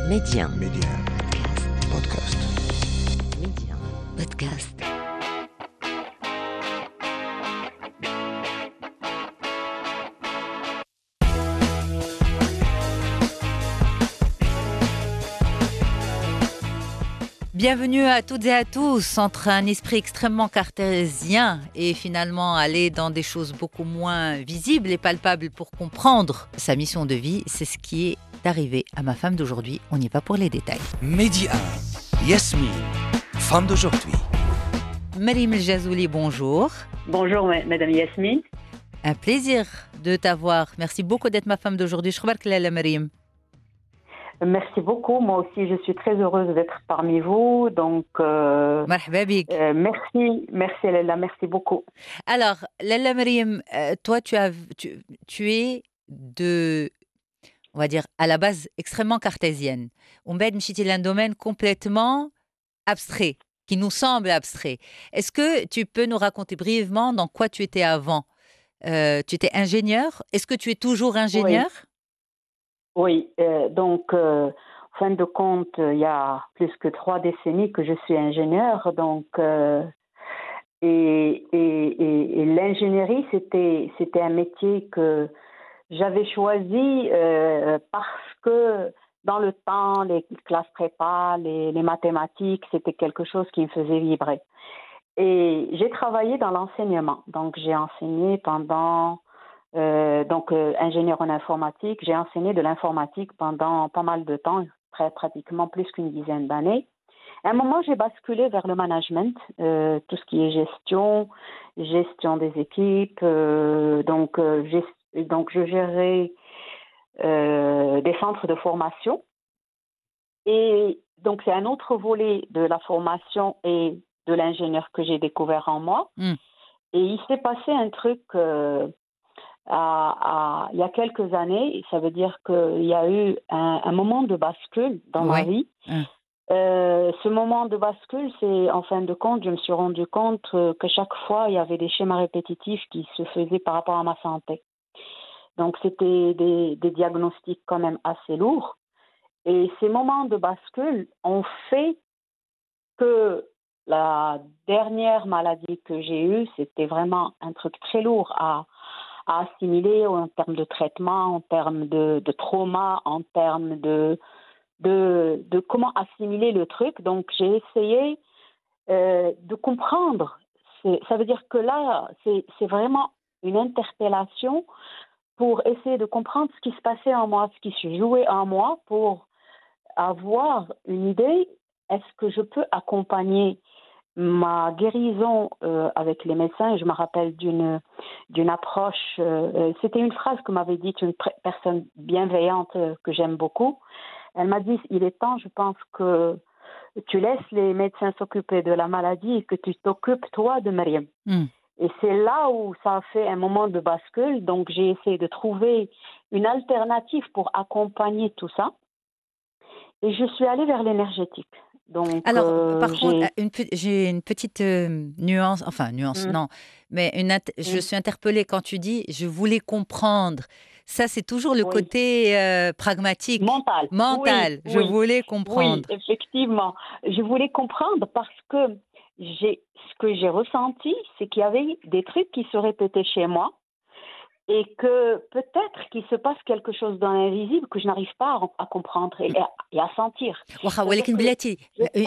Média. Média. Podcast. Média. Podcast. Bienvenue à toutes et à tous. Entre un esprit extrêmement cartésien et finalement aller dans des choses beaucoup moins visibles et palpables pour comprendre sa mission de vie, c'est ce qui est arrivé à ma femme d'aujourd'hui. On y va pour les détails. Média. Yasmine, femme d'aujourd'hui. Maryam El Jazouli, bonjour. Bonjour Madame Yasmine. Un plaisir de t'avoir. Merci beaucoup d'être ma femme d'aujourd'hui. Je remarque la Maryam. Merci beaucoup. Moi aussi, je suis très heureuse d'être parmi vous. Donc, merci Lella, merci beaucoup. Alors, Lella Maryam, toi, tu es de, on va dire, à la base extrêmement cartésienne. On met un domaine complètement abstrait, qui nous semble abstrait. Est-ce que tu peux nous raconter brièvement dans quoi tu étais avant? Tu étais ingénieur. Est-ce que tu es toujours ingénieur? Oui, en fin de compte, il y a plus que 3 décennies que je suis ingénieure. Donc, et l'ingénierie, c'était un métier que j'avais choisi parce que dans le temps, les classes prépa, les mathématiques, c'était quelque chose qui me faisait vibrer. Et j'ai travaillé dans l'enseignement. Donc, j'ai enseigné pendant... ingénieur en informatique, j'ai enseigné de l'informatique pendant pas mal de temps, pratiquement plus qu'une dizaine d'années. À un moment, j'ai basculé vers le management, tout ce qui est gestion des équipes. Je gérais des centres de formation. Et donc, c'est un autre volet de la formation et de l'ingénieur que j'ai découvert en moi. Et il s'est passé un truc... il y a quelques années, ça veut dire qu'il y a eu un moment de bascule dans ma vie. Ce moment de bascule, c'est en fin de compte, je me suis rendu compte que chaque fois, il y avait des schémas répétitifs qui se faisaient par rapport à ma santé. Donc, c'était des diagnostics quand même assez lourds. Et ces moments de bascule ont fait que la dernière maladie que j'ai eue, c'était vraiment un truc très lourd à assimiler en termes de traitement, en termes de trauma, en termes de comment assimiler le truc. Donc, j'ai essayé de comprendre. Ça veut dire que là, c'est vraiment une interpellation pour essayer de comprendre ce qui se passait en moi, ce qui se jouait en moi, pour avoir une idée, est-ce que je peux accompagner ma guérison avec les médecins. Je me rappelle d'une approche, c'était une phrase que m'avait dite une personne bienveillante que j'aime beaucoup. Elle m'a dit, il est temps, je pense, que tu laisses les médecins s'occuper de la maladie et que tu t'occupes toi de Maryam. Et c'est là où ça a fait un moment de bascule. Donc j'ai essayé de trouver une alternative pour accompagner tout ça. Et je suis allée vers l'énergétique. Donc, alors, par contre, j'ai une petite nuance, non, mais je suis interpellée quand tu dis « je voulais comprendre ». Ça, c'est toujours le côté pragmatique. Mental. Je voulais comprendre. Oui, effectivement. Je voulais comprendre parce que ce que j'ai ressenti, c'est qu'il y avait des trucs qui se répétaient chez moi et que peut-être qu'il se passe quelque chose dans l'invisible que je n'arrive pas à comprendre et à sentir. ولكن بلاتي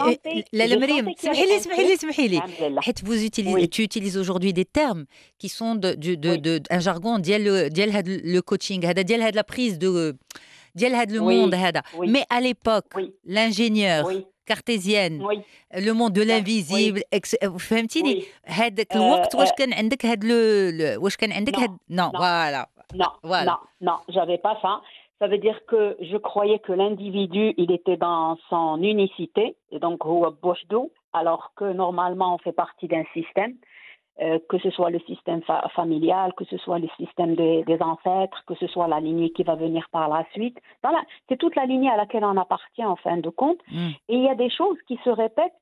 لا مريم اسمحي لي حيت tu utilises aujourd'hui des termes qui sont un jargon ديال هاد le coaching هذا ديال هاد la prise de ديال هاد le monde هذا. Mais à l'époque, l'ingénieur cartésienne, le monde de l'invisible, فهمتيني هذاك الوقت واش كان عندك هاد واش كان عندك هاد non, j'avais pas ça. Ça veut dire que je croyais que l'individu, il était dans son unicité, et donc alors que normalement on fait partie d'un système, que ce soit le système familial, que ce soit le système des ancêtres, que ce soit la lignée qui va venir par la suite. Voilà, c'est toute la lignée à laquelle on appartient en fin de compte. Et il y a des choses qui se répètent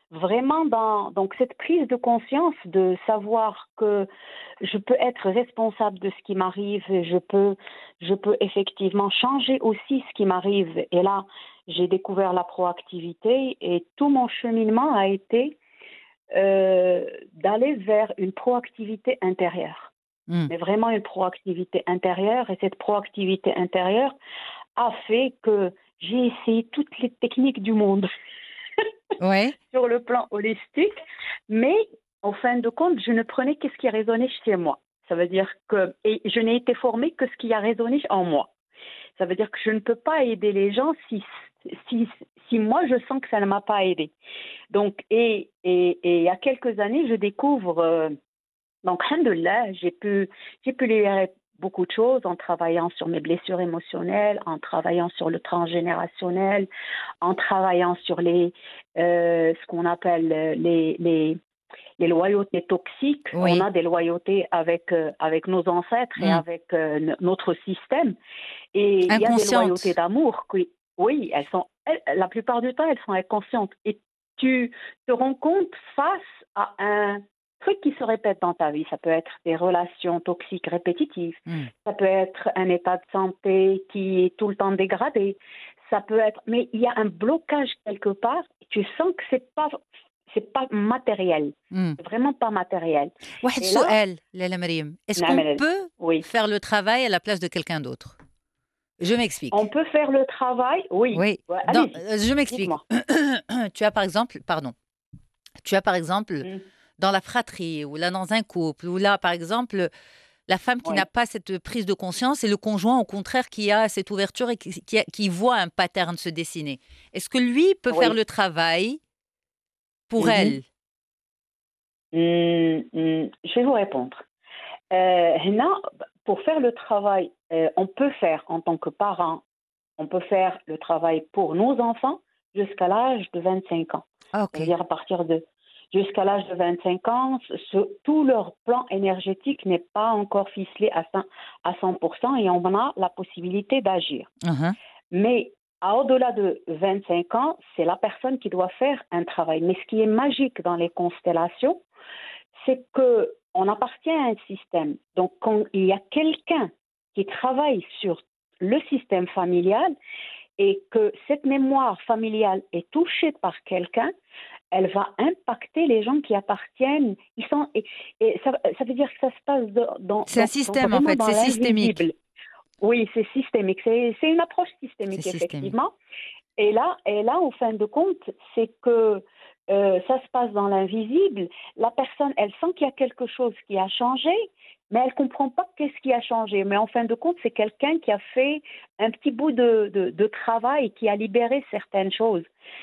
vraiment dans donc cette prise de conscience de savoir que je peux être responsable de ce qui m'arrive, et je peux effectivement changer aussi ce qui m'arrive. Et là, j'ai découvert la proactivité et tout mon cheminement a été d'aller vers une proactivité intérieure. Mais vraiment une proactivité intérieure. Et cette proactivité intérieure a fait que j'ai essayé toutes les techniques du monde sur le plan holistique, mais en fin de compte, je ne prenais que ce qui résonnait chez moi. Ça veut dire que et je n'ai été formée que ce qui a résonné en moi. Ça veut dire que je ne peux pas aider les gens si moi je sens que ça ne m'a pas aidé. Donc et il y a quelques années, je découvre donc alhamdoulilah, j'ai pu libérer beaucoup de choses en travaillant sur mes blessures émotionnelles, en travaillant sur le transgénérationnel, en travaillant sur ce qu'on appelle les loyautés toxiques. On a des loyautés avec nos ancêtres et avec notre système. Et il y a des loyautés d'amour. Oui, la plupart du temps, elles sont inconscientes. Et tu te rends compte face à un truc qui se répète dans ta vie. Ça peut être des relations toxiques répétitives. Ça peut être un état de santé qui est tout le temps dégradé. Ça peut être... Mais il y a un blocage quelque part. Tu sens que c'est pas matériel. C'est vraiment pas matériel. واحد سؤال لاله مريم. Est-ce qu'on peut faire le travail à la place de quelqu'un d'autre? Je m'explique. On peut faire le travail, oui. Ouais, je m'explique. Tu as par exemple dans la fratrie, ou là dans un couple, ou là par exemple la femme qui n'a pas cette prise de conscience et le conjoint au contraire qui a cette ouverture et qui voit un pattern se dessiner. Est-ce que lui peut faire le travail pour elle? Je vais vous répondre. Pour faire le travail, on peut faire en tant que parent, on peut faire le travail pour nos enfants jusqu'à l'âge de 25 ans. C'est-à-dire à partir jusqu'à l'âge de 25 ans, tout leur plan énergétique n'est pas encore ficelé à 100% et on a la possibilité d'agir. Mais au-delà de 25 ans, c'est la personne qui doit faire un travail. Mais ce qui est magique dans les constellations, c'est qu'on appartient à un système. Donc, quand il y a quelqu'un qui travaille sur le système familial et que cette mémoire familiale est touchée par quelqu'un, elle va impacter les gens qui appartiennent. Et ça veut dire que ça se passe c'est un système, en fait, c'est systémique. Oui, c'est systémique. C'est une approche systémique, effectivement. Et là, en fin de compte, c'est que ça se passe dans l'invisible. La personne, elle sent qu'il y a quelque chose qui a changé, mais elle ne comprend pas qu'est-ce qui a changé. Mais en fin de compte, c'est quelqu'un qui a fait un petit bout de travail, qui a libéré certaines choses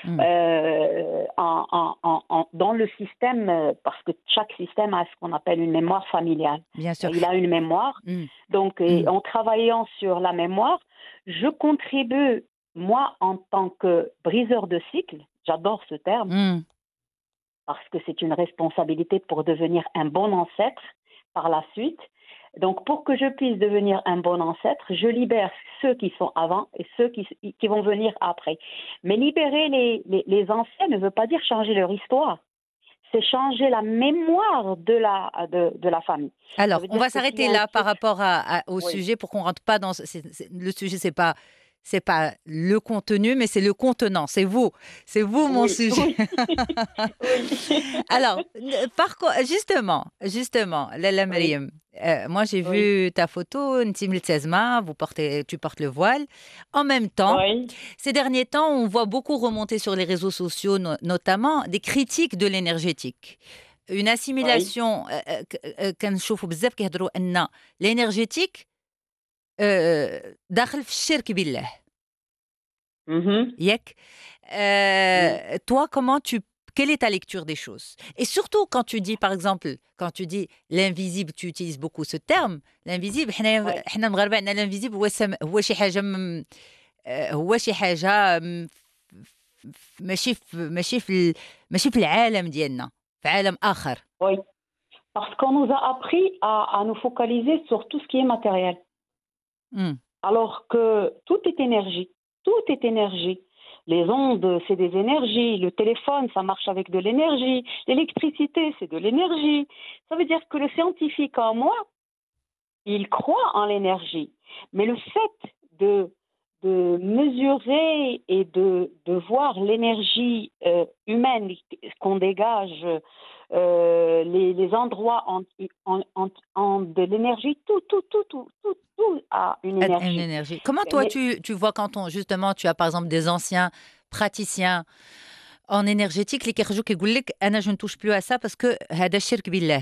dans le système, parce que chaque système a ce qu'on appelle une mémoire familiale. Bien sûr. Il a une mémoire. Donc, en travaillant sur la mémoire, je contribue, moi, en tant que briseur de cycle, j'adore ce terme, parce que c'est une responsabilité pour devenir un bon ancêtre par la suite. Donc, pour que je puisse devenir un bon ancêtre, je libère ceux qui sont avant et ceux qui vont venir après. Mais libérer les anciens ne veut pas dire changer leur histoire. C'est changer la mémoire de la famille. Alors, on va s'arrêter là par rapport au sujet pour qu'on ne rentre pas dans... le sujet, c'est pas le contenu, mais c'est le contenant. C'est vous mon sujet. Alors, justement, Lala Meriem, moi j'ai vu ta photo, tu portes le voile. En même temps, ces derniers temps, on voit beaucoup remonter sur les réseaux sociaux, notamment des critiques de l'énergétique. Une assimilation, l'énergétique, داخل في الشرك بالله. Toi, quelle est ta lecture des choses? Et surtout quand tu dis, par exemple, l'invisible, tu utilises beaucoup ce terme. L'invisible, احنا المغاربة عندنا l'invisible هو شي حاجة ماشي في العالم ديالنا، في عالم آخر. Oui. Parce qu'on nous a appris à nous focaliser sur tout ce qui est matériel. Alors que tout est énergie. Tout est énergie. Les ondes, c'est des énergies. Le téléphone, ça marche avec de l'énergie. L'électricité, c'est de l'énergie. Ça veut dire que le scientifique en moi, il croit en l'énergie. Mais le fait de mesurer et de voir l'énergie humaine qu'on dégage, les endroits en de l'énergie, tout a une Une énergie. énergie. Comment toi, tu vois quand justement, tu as par exemple des anciens praticiens en énergétique, les كيخرجوك يقول لك أنا je ne touche plus à ça parce que هذا الشرك بالله.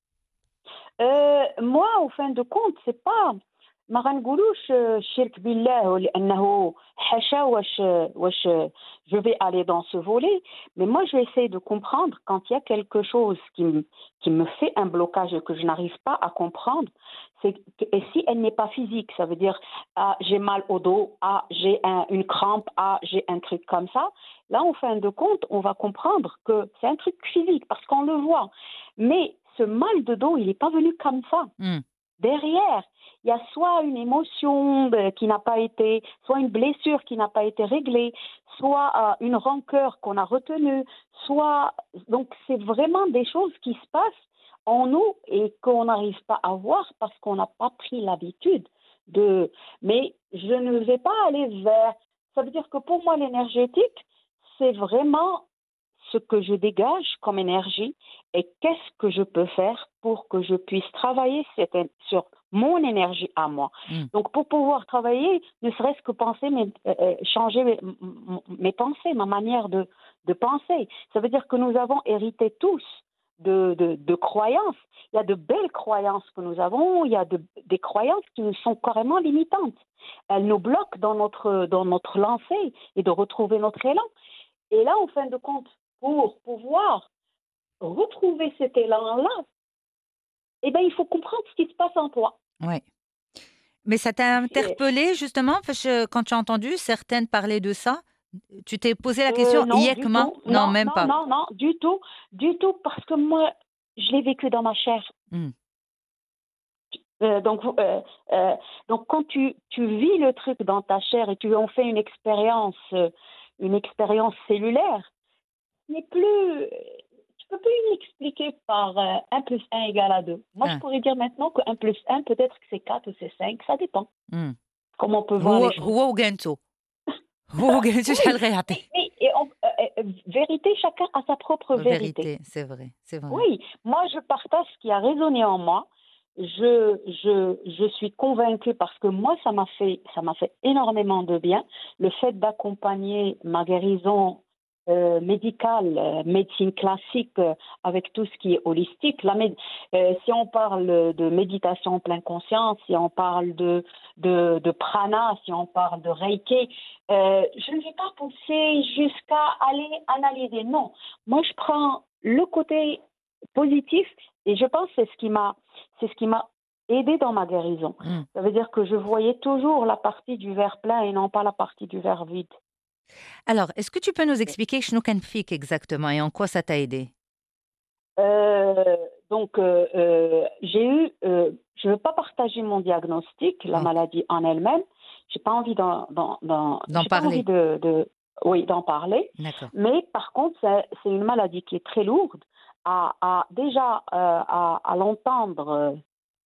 moi, au fin de compte, c'est pas ما غنقولوش الشرك بالله لأنه حاشا واش je vais aller dans ce volet, mais moi je vais essayer de comprendre quand il y a quelque chose qui me fait un blocage et que je n'arrive pas à comprendre, et si elle n'est pas physique, ça veut dire ah, j'ai mal au dos, ah, j'ai une crampe, ah, j'ai un truc comme ça, là en fin de compte on va comprendre que c'est un truc physique parce qu'on le voit, mais ce mal de dos il n'est pas venu comme ça. Derrière, il y a soit une émotion qui n'a pas été, soit une blessure qui n'a pas été réglée, soit une rancœur qu'on a retenue, soit... Donc, c'est vraiment des choses qui se passent en nous et qu'on n'arrive pas à voir parce qu'on n'a pas pris l'habitude de... Mais je ne vais pas aller vers... Ça veut dire que pour moi, l'énergétique, c'est vraiment ce que je dégage comme énergie et qu'est-ce que je peux faire pour que je puisse travailler sur mon énergie à moi. Donc, pour pouvoir travailler, ne serait-ce que penser, changer mes pensées, ma manière de penser. Ça veut dire que nous avons hérité tous de croyances. Il y a de belles croyances que nous avons, il y a des croyances qui nous sont carrément limitantes. Elles nous bloquent dans notre lancée et de retrouver notre élan. Et là, en fin de compte, pour pouvoir retrouver cet élan-là, eh ben, il faut comprendre ce qui se passe en toi. Oui. Mais ça t'a interpellé justement parce que quand tu as entendu certaines parler de ça, tu t'es posé la question non, du tout. Non, même pas. Non, du tout, parce que moi, je l'ai vécu dans ma chair. Donc, quand tu vis le truc dans ta chair et tu en fais une expérience cellulaire, tu peux plus l'expliquer par 1 plus 1 égale à 2. Moi, je pourrais dire maintenant que 1 plus 1, peut-être que c'est 4 ou c'est 5, ça dépend. Comment on peut voir les choses. Vérité, chacun a sa propre vérité. C'est vrai. Oui, moi, je partage ce qui a résonné en moi. Je suis convaincue parce que moi, ça m'a fait énormément de bien. Le fait d'accompagner ma guérison médicale, médecine classique, avec tout ce qui est holistique. Si on parle de méditation en pleine conscience, si on parle de prana, si on parle de reiki, je ne vais pas pousser jusqu'à aller analyser. Non, moi je prends le côté positif et je pense que c'est ce qui m'a aidé dans ma guérison. Ça veut dire que je voyais toujours la partie du verre plein et non pas la partie du verre vide. Alors, est-ce que tu peux nous expliquer شنو كان فيك exactement et en quoi ça t'a aidé? Donc, j'ai eu, je ne veux pas partager mon diagnostic, la maladie en elle-même. J'ai pas envie d'en parler. D'en parler. D'accord. Mais par contre, c'est une maladie qui est très lourde. À l'entendre,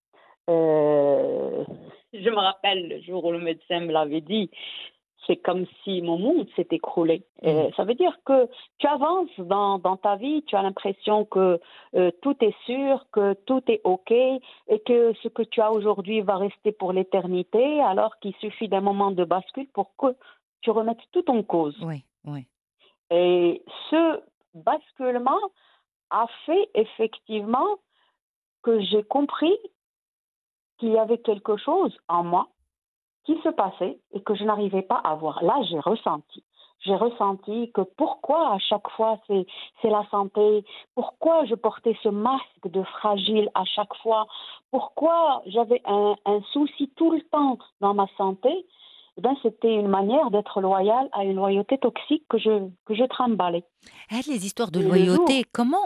je me rappelle le jour où le médecin me l'avait dit. C'est comme si mon monde s'est écroulé. Ça veut dire que tu avances dans ta vie, tu as l'impression que tout est sûr, que tout est OK et que ce que tu as aujourd'hui va rester pour l'éternité, alors qu'il suffit d'un moment de bascule pour que tu remettes tout en cause. Oui. Et ce basculement a fait effectivement que j'ai compris qu'il y avait quelque chose en moi qui se passait et que je n'arrivais pas à voir. Là, j'ai ressenti que pourquoi à chaque fois c'est la santé, pourquoi je portais ce masque de fragile à chaque fois, pourquoi j'avais un souci tout le temps dans ma santé. Eh bien, c'était une manière d'être loyale à une loyauté toxique que je trimballais. Les histoires de loyauté, comment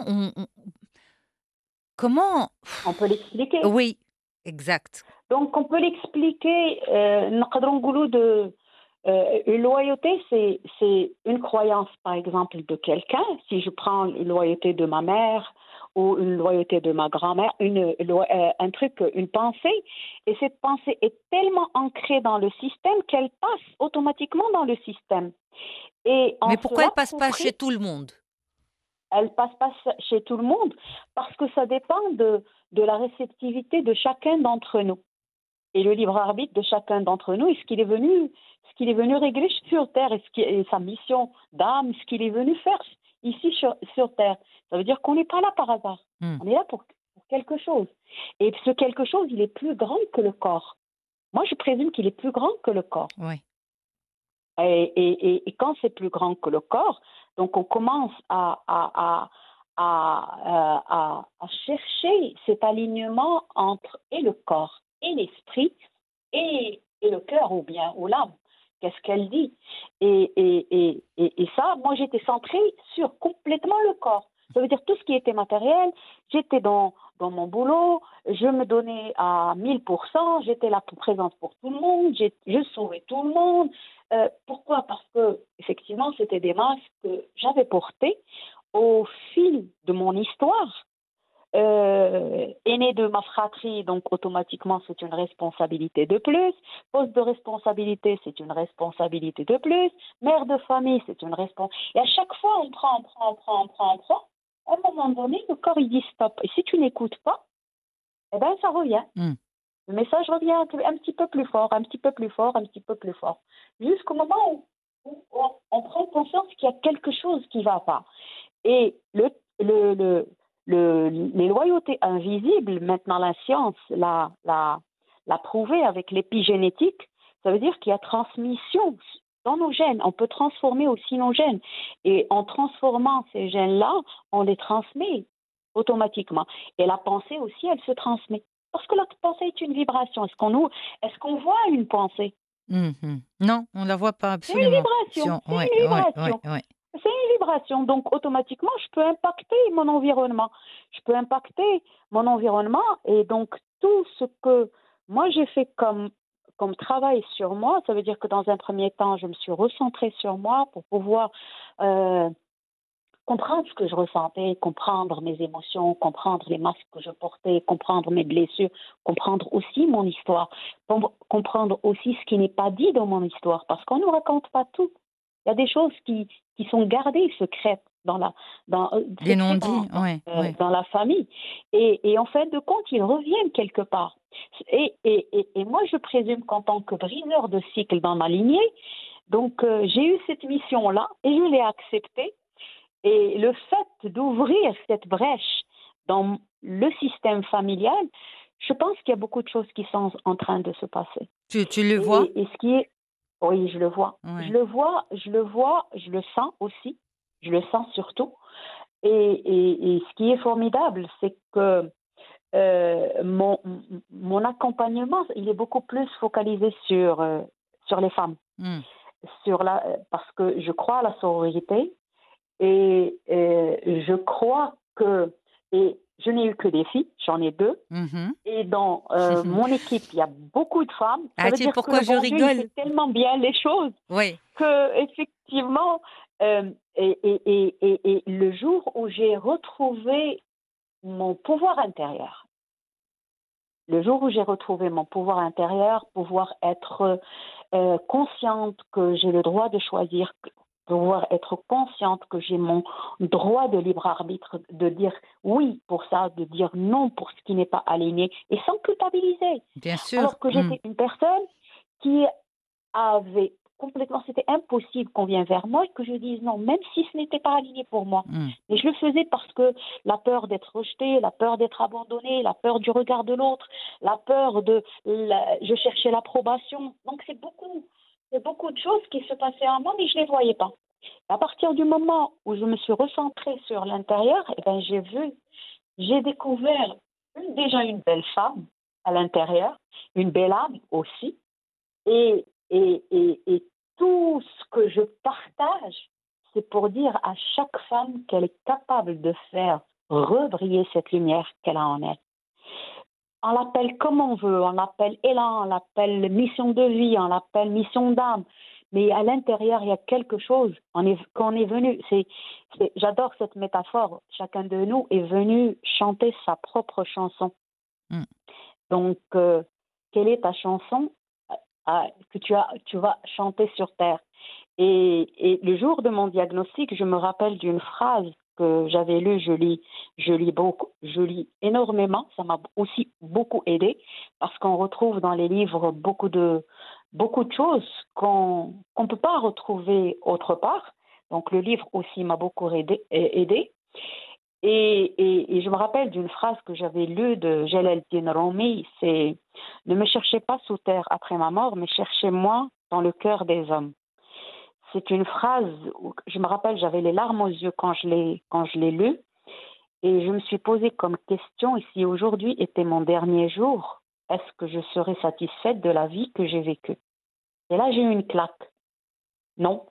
on peut l'expliquer? Oui, exact. Donc, on peut l'expliquer, نقدروا نقولوا Une loyauté, c'est une croyance, par exemple, de quelqu'un. Si je prends une loyauté de ma mère ou une loyauté de ma grand-mère, un truc, une pensée, et cette pensée est tellement ancrée dans le système qu'elle passe automatiquement dans le système. Et Mais pourquoi elle passe pas chez tout le monde? Elle passe pas chez tout le monde parce que ça dépend de la réceptivité de chacun d'entre nous et le libre arbitre de chacun d'entre nous et ce qu'il est venu régler sur Terre et sa mission d'âme, ce qu'il est venu faire ici sur Terre. Ça veut dire qu'on n'est pas là par hasard. On est là pour quelque chose. Et ce quelque chose, il est plus grand que le corps. Moi, je présume qu'il est plus grand que le corps. Oui. Et quand c'est plus grand que le corps, donc on commence à chercher cet alignement entre et le corps, et l'esprit, et le cœur ou l'âme. Qu'est-ce qu'elle dit? Et ça, moi j'étais centrée sur complètement le corps. Ça veut dire tout ce qui était matériel, j'étais dans mon boulot, je me donnais à 1000%, j'étais là présente pour tout le monde, je sauvais tout le monde. Pourquoi? Parce que effectivement, c'était des masques que j'avais portés au fil de mon histoire. Aîné de ma fratrie, donc automatiquement c'est une responsabilité de plus. Poste de responsabilité, c'est une responsabilité de plus. Mère de famille, c'est une responsabilité. Et à chaque fois, on prend. À un moment donné, le corps il dit stop. Et si tu n'écoutes pas, eh ben ça revient. Le message revient un petit peu plus fort, un petit peu plus fort, un petit peu plus fort. Jusqu'au moment où on prend conscience qu'il y a quelque chose qui ne va pas. Et les loyautés invisibles, maintenant la science l'a prouvé avec l'épigénétique, ça veut dire qu'il y a transmission dans nos gènes. On peut transformer aussi nos gènes. Et en transformant ces gènes-là, on les transmet automatiquement. Et la pensée aussi, elle se transmet. Parce que la pensée est une vibration. Est-ce qu'on voit une pensée? Non, on ne la voit pas absolument. C'est une vibration. C'est une vibration. Donc, automatiquement, je peux impacter mon environnement. Et donc, tout ce que moi, j'ai fait comme travail sur moi, ça veut dire que dans un premier temps, je me suis recentrée sur moi pour pouvoir comprendre ce que je ressentais, comprendre mes émotions, comprendre les masques que je portais, comprendre mes blessures, comprendre aussi mon histoire, comprendre aussi ce qui n'est pas dit dans mon histoire, parce qu'on ne nous raconte pas tout. Il y a des choses qui sont gardées secrètes dans la famille. Et en fin de compte, ils reviennent quelque part. Et moi, je présume qu'en tant que briseur de cycle dans ma lignée, donc j'ai eu cette mission-là et je l'ai acceptée. Et le fait d'ouvrir cette brèche dans le système familial, je pense qu'il y a beaucoup de choses qui sont en train de se passer. Tu le vois? Et ce qui est... Oui, je le vois. Ouais. Je le sens aussi. Je le sens surtout. Et ce qui est formidable, c'est que mon accompagnement, il est beaucoup plus focalisé sur les femmes. Parce que je crois à la sororité. Et je crois que, et je n'ai eu que des filles, j'en ai 2, et dans mon équipe, il y a beaucoup de femmes. Ça veut dire pourquoi que je rigole? Dieu, il fait tellement bien les choses que, effectivement, et le jour où j'ai retrouvé mon pouvoir intérieur, pouvoir être consciente que j'ai le droit de choisir, pouvoir être consciente que j'ai mon droit de libre arbitre, de dire oui pour ça, de dire non pour ce qui n'est pas aligné, et sans culpabiliser. Bien sûr. Alors que j'étais une personne qui avait complètement, c'était impossible qu'on vienne vers moi et que je dise non, même si ce n'était pas aligné pour moi. Mais je le faisais parce que la peur d'être rejetée, la peur d'être abandonnée, la peur du regard de l'autre, la peur je cherchais l'approbation. Donc c'est beaucoup de choses qui se passaient en moi, mais je ne les voyais pas. À partir du moment où je me suis recentrée sur l'intérieur, j'ai découvert déjà une belle femme à l'intérieur, une belle âme aussi, et tout ce que je partage, c'est pour dire à chaque femme qu'elle est capable de faire rebriller cette lumière qu'elle a en elle. On l'appelle comme on veut, on l'appelle élan, on l'appelle mission de vie, on l'appelle mission d'âme. mais à l'intérieur, il y a quelque chose. Quand on est venu, j'adore cette métaphore. Chacun de nous est venu chanter sa propre chanson. Donc, quelle est ta chanson que tu vas chanter sur terre? Et le jour de mon diagnostic, je me rappelle d'une phrase que j'avais lue. Je lis énormément. Ça m'a aussi beaucoup aidée parce qu'on retrouve dans les livres beaucoup de choses qu'on ne peut pas retrouver autre part. Donc, le livre aussi m'a beaucoup aidé. Et je me rappelle d'une phrase que j'avais lue de Jalaluddin Rumi, c'est « Ne me cherchez pas sous terre après ma mort, mais cherchez-moi dans le cœur des hommes ». C'est une phrase où je me rappelle, j'avais les larmes aux yeux quand je l'ai lue, et je me suis posé comme question, et si aujourd'hui était mon dernier jour, est-ce que je serais satisfaite de la vie que j'ai vécue? Et là, j'ai eu une claque. Non,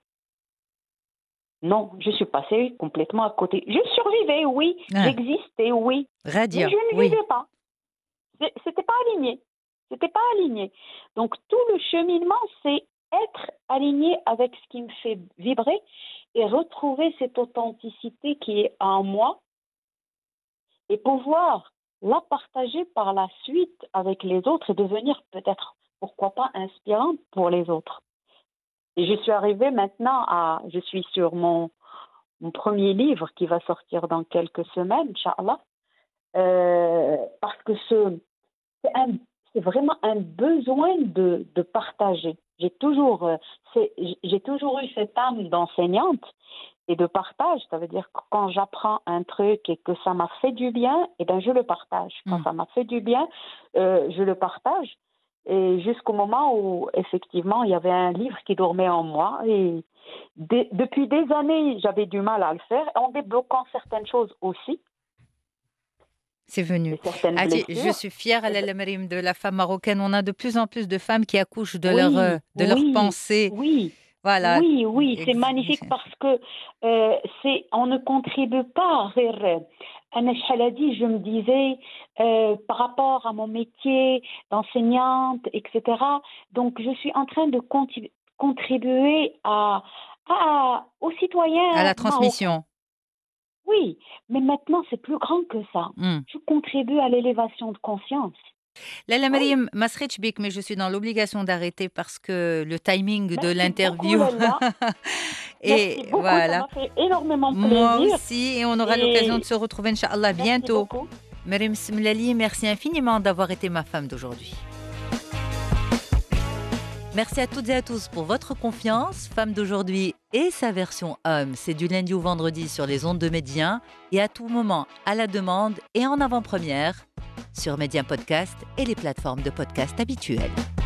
je suis passée complètement à côté. Je survivais, oui. J'existais, oui. Radiant, mais je ne vivais pas. C'était pas aligné. Donc, tout le cheminement, c'est être aligné avec ce qui me fait vibrer et retrouver cette authenticité qui est en moi et pouvoir la partager par la suite avec les autres et devenir peut-être, pourquoi pas, inspirante pour les autres. Et je suis arrivée maintenant je suis sur mon premier livre qui va sortir dans quelques semaines, Inch'Allah, parce que c'est vraiment un besoin de partager. J'ai toujours eu cette âme d'enseignante et de partage. Ça veut dire que quand j'apprends un truc et que ça m'a fait du bien, je le partage. Quand ça m'a fait du bien, je le partage. Et jusqu'au moment où, effectivement, il y avait un livre qui dormait en moi. Et depuis des années, j'avais du mal à le faire, en débloquant certaines choses aussi. C'est venu. Je suis fière, Lalla Meriem, de la femme marocaine. On a de plus en plus de femmes qui accouchent de leurs pensées. Oui, voilà. Oui, c'est magnifique parce que on ne contribue pas. Anna Chaladi, je me disais, par rapport à mon métier d'enseignante, etc., donc je suis en train de contribuer aux citoyens. À la transmission. Marocains. Oui, mais maintenant, c'est plus grand que ça. Je contribue à l'élévation de conscience. Lalla Meriem, Masrich Bik, mais je suis dans l'obligation d'arrêter parce que le timing de l'interview. Et merci beaucoup, voilà. Ça m'a fait énormément plaisir. Moi aussi, et on aura l'occasion de se retrouver, Inch'Allah, bientôt. Meriem Smlali, merci infiniment d'avoir été ma femme d'aujourd'hui. Merci à toutes et à tous pour votre confiance. Femme d'aujourd'hui et sa version homme, c'est du lundi au vendredi sur les ondes de Médien et à tout moment, à la demande et en avant-première sur Médien Podcast et les plateformes de podcast habituelles.